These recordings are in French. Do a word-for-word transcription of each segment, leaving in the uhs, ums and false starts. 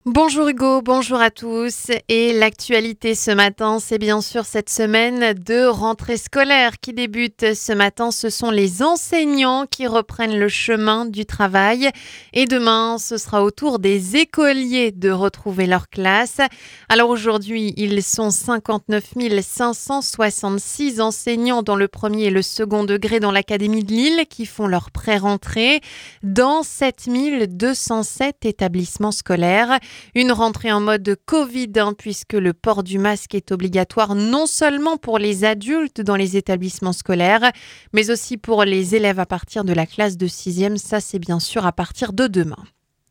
Bonjour Hugo, bonjour à tous. Et l'actualité ce matin, c'est bien sûr cette semaine de rentrée scolaire qui débute ce matin. Ce sont les enseignants qui reprennent le chemin du travail. Et demain, ce sera au tour des écoliers de retrouver leur classe. Alors aujourd'hui, ils sont cinquante-neuf mille cinq cent soixante-six enseignants dans le premier et le second degré dans l'Académie de Lille qui font leur pré-rentrée dans sept mille deux cent sept établissements scolaires. Une rentrée en mode Covid, hein, puisque le port du masque est obligatoire non seulement pour les adultes dans les établissements scolaires, mais aussi pour les élèves à partir de la classe de sixième. Ça, c'est bien sûr à partir de demain.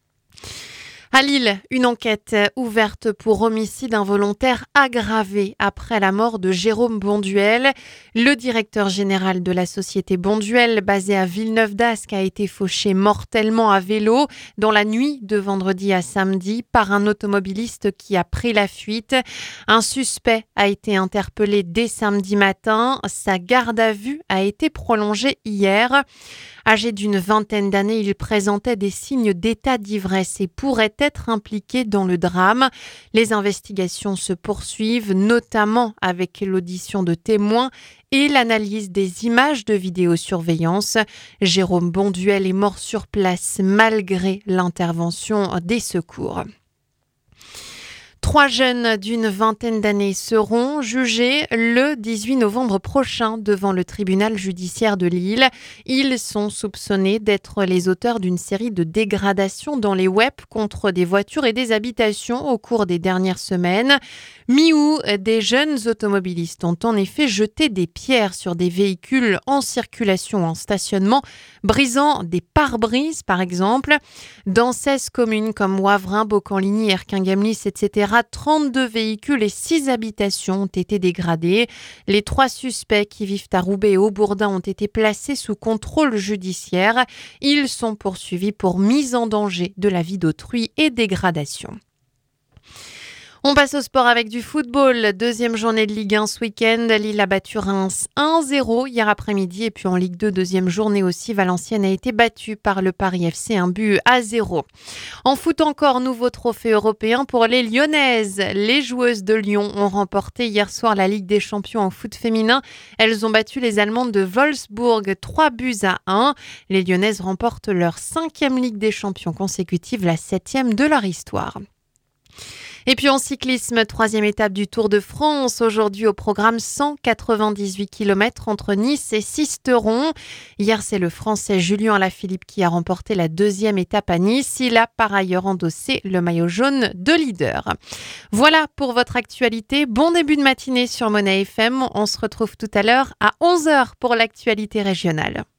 À Lille, une enquête ouverte pour homicide involontaire aggravé après la mort de Jérôme Bonduel. Le directeur général de la société Bonduel, basée à Villeneuve-d'Ascq, a été fauché mortellement à vélo dans la nuit de vendredi à samedi par un automobiliste qui a pris la fuite. Un suspect a été interpellé dès samedi matin. Sa garde à vue a été prolongée hier. Âgé d'une vingtaine d'années, il présentait des signes d'état d'ivresse et pourrait être impliqué dans le drame. Les investigations se poursuivent, notamment avec l'audition de témoins et l'analyse des images de vidéosurveillance. Jérôme Bonduel est mort sur place malgré l'intervention des secours. Trois jeunes d'une vingtaine d'années seront jugés le dix-huit novembre prochain devant le tribunal judiciaire de Lille. Ils sont soupçonnés d'être les auteurs d'une série de dégradations dans les webs contre des voitures et des habitations au cours des dernières semaines. Mi-août, des jeunes automobilistes ont en effet jeté des pierres sur des véhicules en circulation ou en stationnement, brisant des pare-brises par exemple. Dans seize communes comme Wavrin, Beaucamp-Ligny, Erquin-Gemlis, et cetera, trente-deux véhicules et six habitations ont été dégradés. Les trois suspects qui vivent à Roubaix et Haubourdin ont été placés sous contrôle judiciaire. Ils sont poursuivis pour mise en danger de la vie d'autrui et dégradation. On passe au sport avec du football. Deuxième journée de Ligue un ce week-end. Lille a battu Reims un zéro hier après-midi. Et puis en Ligue deux, deuxième journée aussi, Valenciennes a été battue par le Paris F C, un but à zéro. En foot encore, nouveau trophée européen pour les Lyonnaises. Les joueuses de Lyon ont remporté hier soir la Ligue des Champions en foot féminin. Elles ont battu les Allemandes de Wolfsburg trois buts à un. Les Lyonnaises remportent leur cinquième Ligue des Champions consécutive, la septième de leur histoire. Et puis en cyclisme, troisième étape du Tour de France. Aujourd'hui au programme cent quatre-vingt-dix-huit kilomètres entre Nice et Sisteron. Hier, c'est le Français Julien Alaphilippe qui a remporté la deuxième étape à Nice. Il a par ailleurs endossé le maillot jaune de leader. Voilà pour votre actualité. Bon début de matinée sur Monnaie F M. On se retrouve tout à l'heure à onze heures pour l'actualité régionale.